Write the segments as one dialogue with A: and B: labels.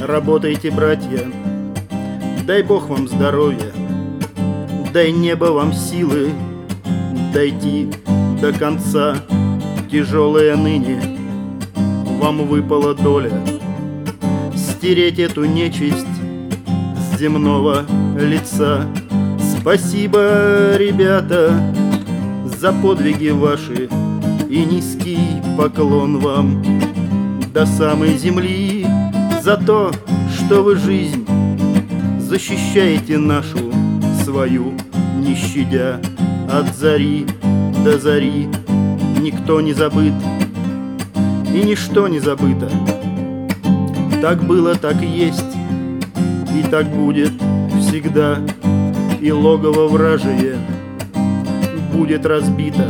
A: Работайте, братья, дай Бог вам здоровья, дай небо вам силы дойти до конца. Тяжелая ныне вам выпала доля стереть эту нечисть с земного лица. Спасибо, ребята, за подвиги ваши и низкий поклон вам до самой земли за то, что вы жизнь защищаете нашу свою, не щадя от зари до зари. Никто не забыт и ничто не забыто. Так было, так и есть, и так будет всегда. И логово вражие будет разбито,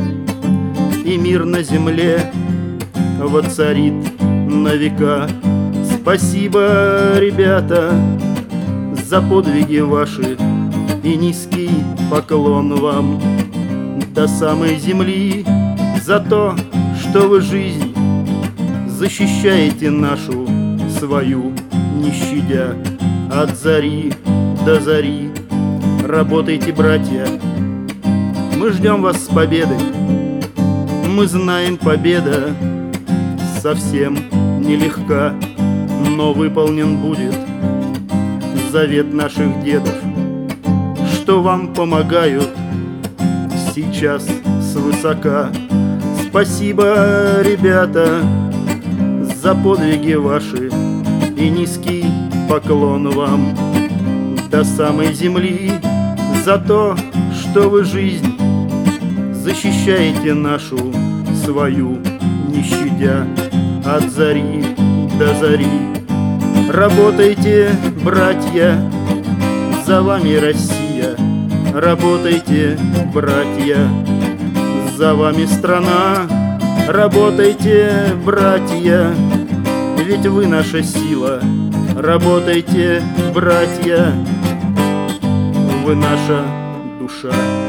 A: и мир на земле воцарит на века. Спасибо, ребята, за подвиги ваши и низкий поклон вам до самой земли за то, что вы жизнь защищаете нашу свою, не щадя от зари до зари. Работайте, братья, мы ждем вас с победой. Мы знаем, победа совсем нелегка, но выполнен будет завет наших дедов, что вам помогают сейчас свысока. Спасибо, ребята, за подвиги ваши и низкий поклон вам до самой земли за то, что вы жизнь защищаете нашу свою, не щадя от зари до зари. Работайте, братья, за вами Россия. Работайте, братья, за вами страна. Работайте, братья, ведь вы наша сила. Работайте, братья, вы наша душа.